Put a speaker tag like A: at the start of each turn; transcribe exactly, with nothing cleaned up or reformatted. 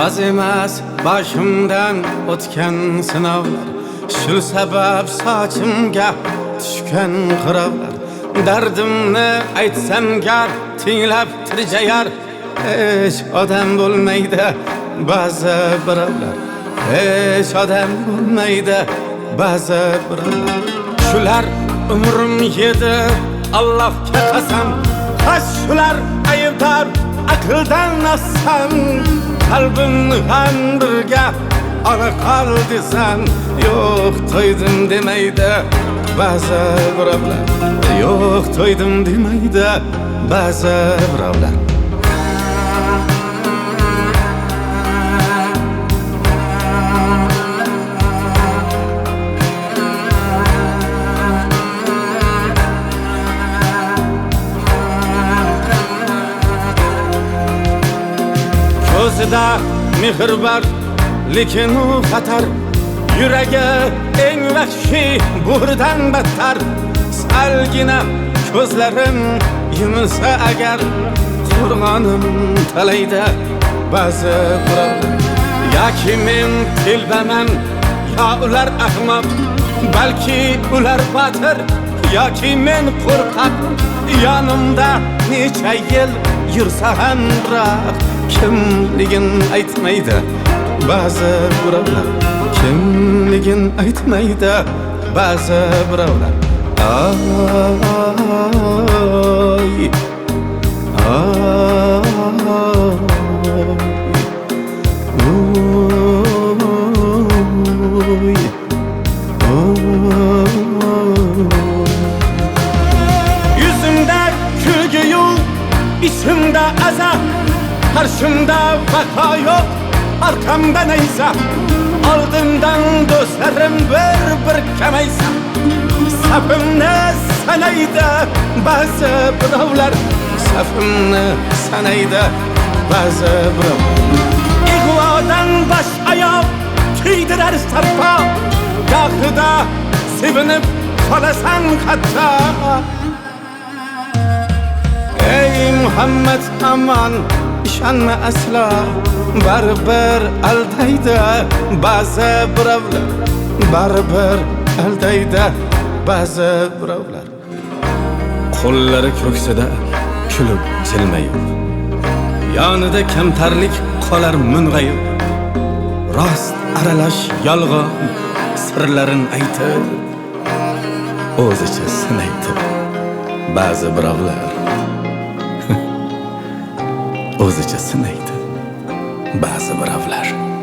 A: Az emas başımdan o'tgan sinovlar, shu sabab sochimga tushgan qirovlar. Dardimni aytsam gar tinglab tirjayar, hech odam bo'lmaydi ba'zi birovlar, hech odam bo'lmaydi ba'zi birovlar. Shular umrim yedi Allohga qasam, has shular aybdor aqldan nassam. Qalbimni ham birga ola qol desam, yo'q to'ydim demaydi ba'zi birovlar, yo'q to'ydim demaydi ba'zi birovlar. Ko'zida mehr bor, lekin u xatar. Yuragi eng vahshiy bo'ridan battar. Salgina ko'zlarim yumilsa agar, qo'rg'onim talaydi ba'zi birovlar. Yoki men telbaman, yo ular ahmoq, balki ular botir, yoki men qo'rqoq. Yonimda necha yil yursa ham biroq kimligin aytmaydi ba'zi birovlar, kimligin aytmaydi ba'zi birovlar. Ay yüzümde külgü yok, içimde azap. Karşımda vaka yok, arkamda neyse. Ardımdan dostlarım bir bir kemaysa. Safımni sanaydi ba'zi birovlar, safimni sanaydi ba'zi birovlar. Ig'vodan bosh oyoq kiydirar sarpo, gohida sevinib qolasan hatto. Ey Muhammad aman, ishonma aslo, baribir aldaydi ba'zi birovlar, baribir aldaydi ba'zi birovlar. Qo'llari ko'ksida kulib jilmayib, yonida kamtarlik qolar mung'ayib. Rost aralash yolg'on sirlarin aytib, o'zicha sinaydi ba'zi birovlar, o'zicha sinaydi ba'zi birovlar.